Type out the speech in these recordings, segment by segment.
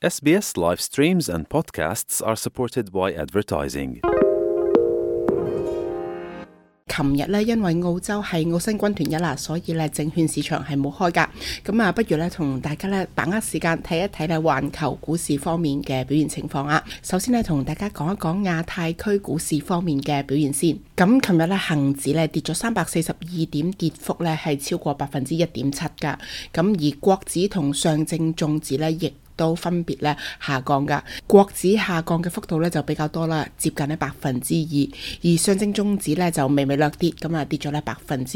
SBS live streams and podcasts are supported by advertising. 琴日咧，因為澳洲係澳新軍團日啦，所以咧證券市場係冇開㗎。咁不如咧同大家咧把握時間睇一睇咧環球股市方面嘅表現情況啊。首先咧同大家講一講亞太區股市方面嘅表現先。咁琴日咧恒指咧跌咗342點，跌幅咧係超過1.7%㗎。咁而國指同上證綜指咧亦都分別咧下降㗎，國指下降嘅幅度咧就比較多啦，接近咧2%，而上證綜指咧就微微略跌，咁跌咗咧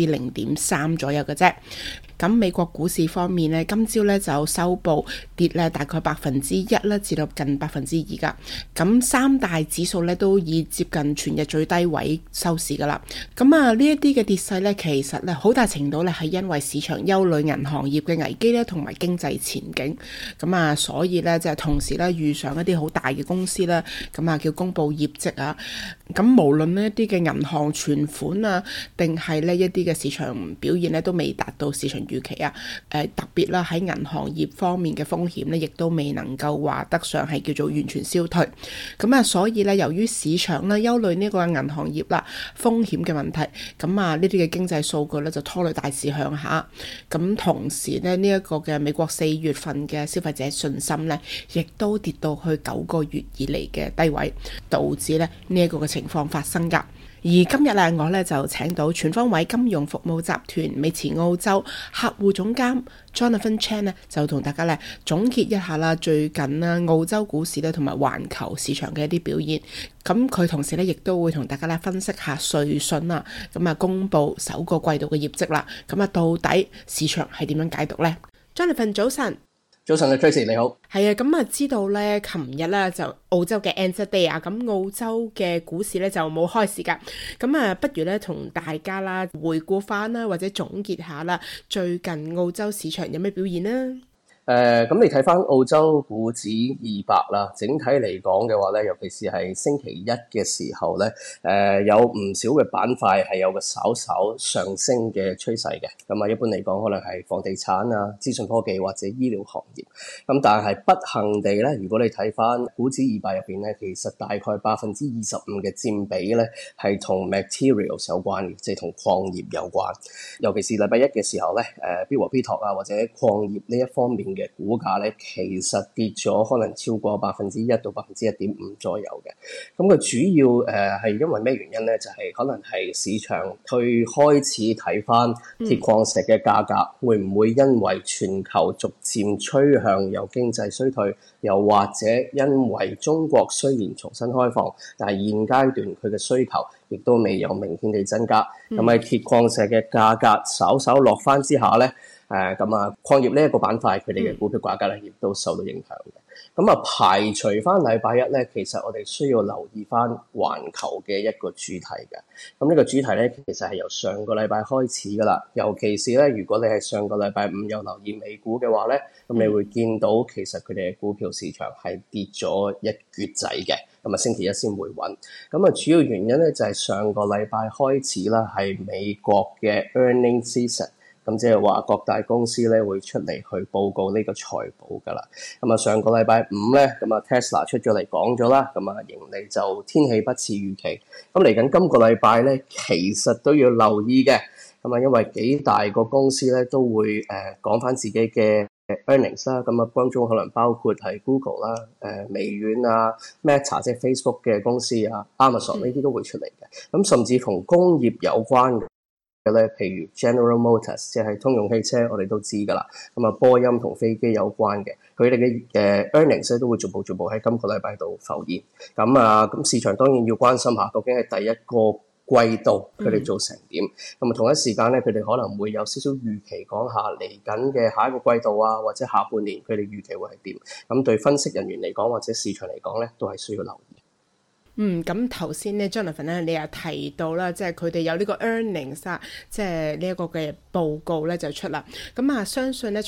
0.3%左右嘅啫。咁美國股市方面咧，今朝咧就收報跌咧大概1%啦，至到近2%㗎。咁三大指數咧都已接近全日最低位收市㗎啦。咁呢一啲嘅跌勢咧，其實咧好大程度咧係因為市場憂慮銀行業嘅危機咧，同埋經濟前景。咁所以咧就係同時咧遇上一啲好大嘅公司啦，咁叫公佈業績啊。咁無論呢一啲嘅銀行存款啊，定係呢一啲嘅市場表現咧，都未達到市場預期啊。特別啦喺銀行業方面嘅風險咧，亦都未能夠話得上係叫做完全消退。咁所以咧由於市場咧憂慮呢個銀行業啦風險嘅問題，咁呢啲嘅經濟數據咧就拖累大市向下。咁同時咧呢一個嘅美國4月份嘅消費者信心咧，亦都跌到去9個月以嚟嘅低位，導致咧呢一個嘅情況發生㗎。而今日咧，我咧就請到全方位金融服務集團美持澳洲客戶總監 Jonathan Chan 咧，就同大家咧總結一下啦，最近澳洲股市咧同埋環球市場嘅一啲表現。咁佢同時咧亦都會同大家咧分析下瑞信啊，咁公布首個季度嘅業績啦。咁到底市場係點樣解讀呢？ Jonathan 早晨。 早晨啊 Tracy 你好。 係啊，咁知道咧，琴日咧就澳洲嘅 Answer Day 啊，咁澳洲嘅股市咧就冇開市噶。咁不如咧同大家啦回顧翻啦，或者總結下啦，最近澳洲市場有咩表現呢？ 咁你睇翻澳洲股指200啦，整體嚟講嘅話咧，尤其是係星期一嘅時候咧，有唔少嘅板塊係有個稍稍上升嘅趨勢嘅。咁一般嚟講，可能係房地產啊、資訊科技或者醫療行業。咁但係不幸地咧，如果你睇翻股指200入邊咧，其實大概25%嘅佔比咧係同 materials 有關嘅，即係同礦業有關。尤其是禮拜一嘅時候咧，必和必拓啊或者礦業呢一方面嘅股價咧，其實跌咗可能超過1%到1.5%左右嘅。咁佢主要係因為咩原因咧？就係可能係市場去開始睇翻鐵礦石嘅價格，會唔會因為全球逐漸趨向有經濟衰退，又或者因為中國雖然重新開放，但係現階段佢嘅需求亦都未有明顯地增加。咁喺鐵礦石嘅價格稍稍落翻之下咧，礦業呢一個板塊佢哋嘅股票價格咧，亦都受到影響嘅。排除翻禮拜一咧，其實我哋需要留意翻環球嘅一個主題嘅。咁呢個主題咧，其實係由上個禮拜開始噶啦。尤其是咧，如果你係上個禮拜5有留意美股嘅話咧，咁你會見到其實佢哋嘅股票市場係跌咗一橛仔嘅。星期一先回穩。主要原因咧就係上個禮拜開始啦，係美國嘅 earning season。咁即係話各大公司咧會出嚟去報告呢個財報㗎啦。上個禮拜5咧，Tesla 出咗嚟講咗啦，盈利就天氣不似預期。嚟緊今個禮拜咧，其實都要留意嘅。因為幾大個公司咧都會講翻自己嘅earnings 啦。當中可能包括係 Google 啦、微軟啊、Meta 即係 Facebook 嘅公司啊、Amazon 呢啲都會出嚟嘅。甚至同工業有關咧，譬如 General Motors 即係通用汽車，我哋都知㗎啦。波音同飛機有關嘅，佢哋嘅earnings 咧都會逐步喺今個禮拜度浮現。咁市場當然要關心下，究竟係第一個季度佢哋做成點。同一時間咧，佢哋可能會有少少預期講下嚟緊嘅下一個季度啊，或者下半年佢哋預期會係點。咁對分析人員嚟講，或者市場嚟講咧，都係需要留意。 咁頭先咧 Jonathan 咧，你又提到啦，即係佢哋有呢個 earnings 啊，即係呢一個嘅報告咧就出啦。相信咧除咗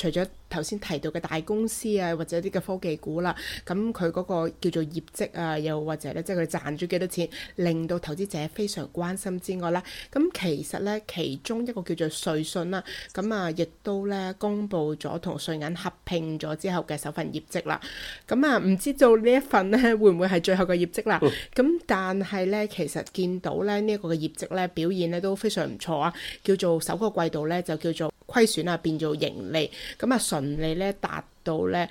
頭先提到嘅大公司啊，或者啲嘅科技股啦，咁佢嗰個叫做業績啊，又或者咧即係佢賺咗幾多錢，令到投資者非常關心之外咧，咁其實咧其中一個叫做瑞信啦，咁啊亦都咧公布咗同瑞銀合併咗之後嘅首份業績啦。咁啊唔知道呢一份咧會唔會係最後嘅業績啦？咁但係咧其實見到咧呢一個嘅業績咧表現咧都非常唔錯啊，叫做首個季度咧就叫做虧損啊變做盈利，咁啊純利咧達到咧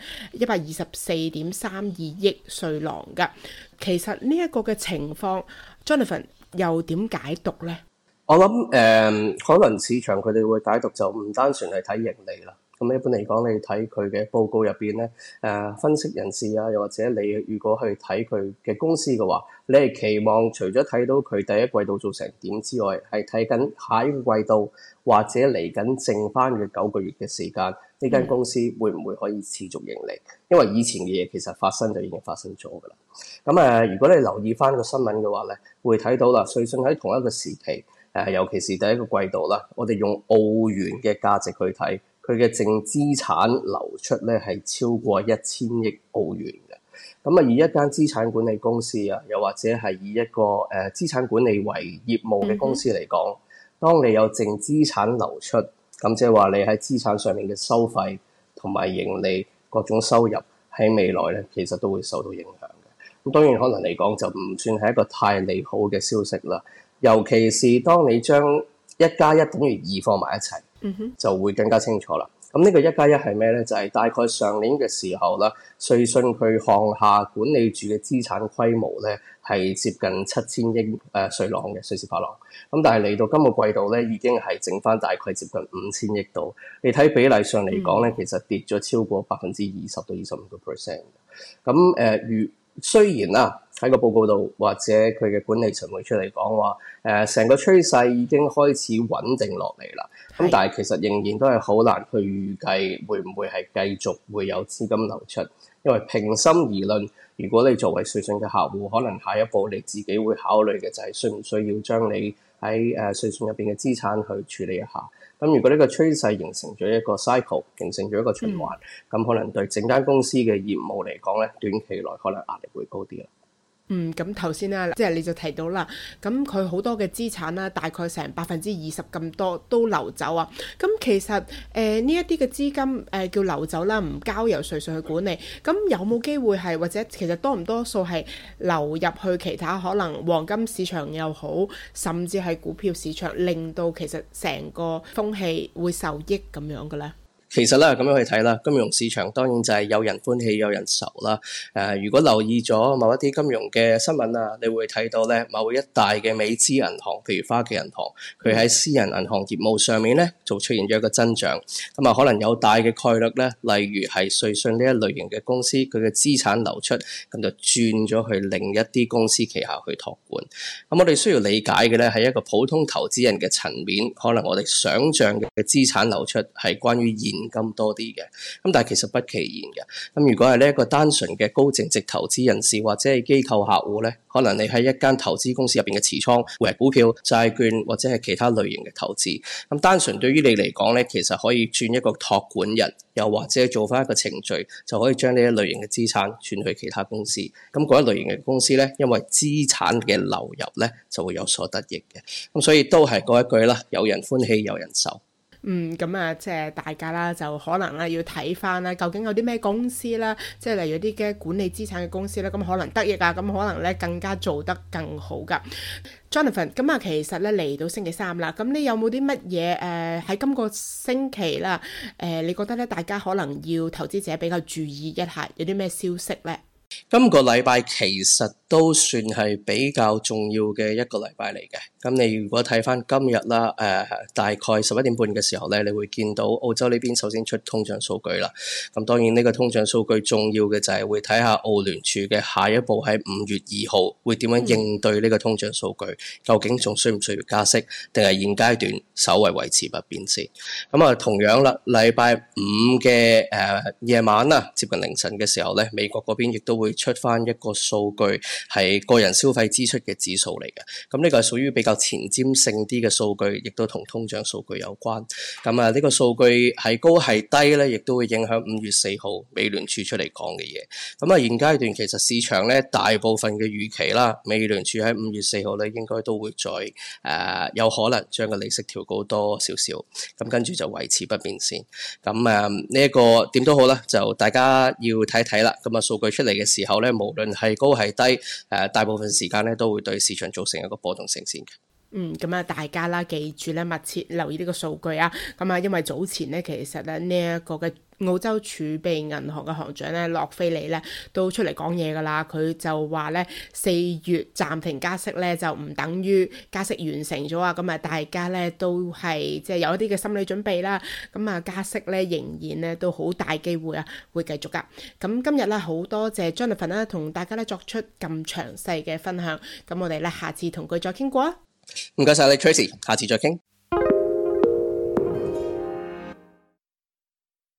124.32億瑞郎噶。其實呢一個嘅情況 Jonathan 又點解讀咧？ 我諗可能市場佢哋會解讀就唔單純係睇盈利啦。咁一般嚟講，你睇佢嘅報告入邊咧，分析人士啊，又或者你如果去睇佢嘅公司嘅話，你係期望除咗睇到佢第一季度做成點之外，係睇緊下一個季度或者嚟緊剩翻嘅9個月嘅時間，呢間公司會唔會可以持續盈利？因為以前嘅嘢其實發生就已經發生咗㗎啦。咁如果你留意翻個新聞嘅話咧，會睇到啦，瑞信喺同一個時期，尤其是第一個季度啦，我哋用澳元嘅價值去睇。佢嘅淨資產流出咧係超過1000億澳元嘅。咁以一間資產管理公司啊，又或者係以一個資產管理為業務嘅公司嚟講，當你有淨資產流出，咁即係話你喺資產上面嘅收費同埋盈利各種收入喺未來咧，其實都會受到影響嘅。咁當然可能嚟講就唔算係一個太利好嘅消息啦。尤其是當你將1+1等於2放埋一齊，就會更加清楚啦。咁呢個1+1係咩咧？就係大概上年嘅時候啦，瑞信佢項下管理住嘅資產規模咧係接近7000億瑞郎嘅瑞士法郎。咁但係嚟到今個季度咧，已經係剩翻大概接近5000億度。你睇比例上嚟講咧，其實跌咗超過20%到25%。咁雖然啦，喺個報告度或者佢嘅管理層會出嚟講話，成個趨勢已經開始穩定落嚟啦。咁但係其實仍然都係好難去預計會唔會係繼續會有資金流出，因為平心而論，如果你作為瑞信嘅客戶，可能下一步你自己會考慮嘅就係需唔需要將你喺瑞信入邊嘅資產去處理一下。咁如果呢個趨勢形成咗一個 cycle， 形成咗一個循環，咁可能對整間公司嘅業務嚟講咧，短期內可能壓力會高啲啦。 咁頭先啦，即係你就提到啦，咁佢好多嘅資產啦，大概成20%咁多都流走啊。咁其實呢一啲嘅資金叫流走啦，唔交由瑞信去管理，咁有冇機會係或者其實多唔多數係流入去其他可能黃金市場又好，甚至係股票市場，令到其實成個風氣會受益咁樣嘅咧？ 其實咧咁樣去睇啦，金融市場當然就係有人歡喜有人愁啦。如果留意咗某一啲金融嘅新聞啊，你會睇到咧某一大嘅美資銀行，譬如花旗銀行，佢喺私人銀行業務上面咧就出現咗一個增長。咁可能有大嘅概率咧，例如係瑞信呢一類型嘅公司，佢嘅資產流出，咁就轉咗去另一啲公司旗下去託管。咁我哋需要理解嘅咧係一個普通投資人嘅層面，可能我哋想像嘅資產流出係關於現金多啲嘅，咁但係其實不其然嘅。咁如果係呢一個單純嘅高淨值投資人士或者係機構客戶咧，可能你喺一間投資公司入邊嘅持倉會係股票、債券或者係其他類型嘅投資。咁單純對於你嚟講咧，其實可以轉一個託管人，又或者做翻一個程序，就可以將呢一類型嘅資產轉去其他公司。咁嗰一類型嘅公司咧，因為資產嘅流入咧，就會有所得益嘅。咁所以都係嗰一句啦，有人歡喜有人愁。 咁即係大家啦，就可能啦要睇翻啦，究竟有啲咩公司啦，即係例如啲嘅管理資產嘅公司咧，咁可能得益啊，咁可能咧更加做得更好噶。Jonathan，咁其實咧嚟到星期3啦，咁你有冇啲乜嘢喺今個星期啦？你覺得咧大家可能要投資者比較注意一下，有啲咩消息咧？ 今個禮拜其實都算係比較重要嘅一個禮拜嚟嘅。咁你如果睇翻今日啦，大概11點半嘅時候咧，你會見到澳洲呢邊首先出通脹數據啦。咁當然呢個通脹數據重要嘅就係會睇下澳聯儲嘅下一步喺5月2號會點樣應對呢個通脹數據，究竟仲需唔需要加息，定係現階段稍為維持不變先。咁同樣啦，禮拜5嘅夜晚啦，接近凌晨嘅時候咧，美國嗰邊亦都會出翻一個數據， 係個人消費支出嘅指數嚟嘅。咁呢個係屬於比較前瞻性啲嘅數據，亦都同通脹數據有關。咁呢個數據係高係低咧，亦都會影響5月4號美聯儲出嚟講嘅嘢。咁現階段其實市場咧大部分嘅預期啦，美聯儲喺5月4號咧應該都會再有可能將個利息調高多少少，咁跟住就維持不變先。咁呢一個點都好啦，就大家要睇睇啦。咁數據出嚟嘅時候咧，無論係高係低，大部分時間咧都會對市場造成一個波動性先嘅。 咁大家啦，記住咧，密切留意呢個數據啊。因為早前咧，其實咧呢一個嘅澳洲儲備銀行嘅行長咧，洛菲利咧都出嚟講嘢噶啦。佢就話咧4月暫停加息咧，就唔等於加息完成咗啊。大家咧都係即係有一啲嘅心理準備啦。加息咧仍然咧都好大機會啊，會繼續噶。咁今日咧好多謝 Jonathan 啦，同大家咧作出咁詳細嘅分享。咁我哋咧下次同佢再傾過啊。 唔該晒你 Tracy， 下次再傾。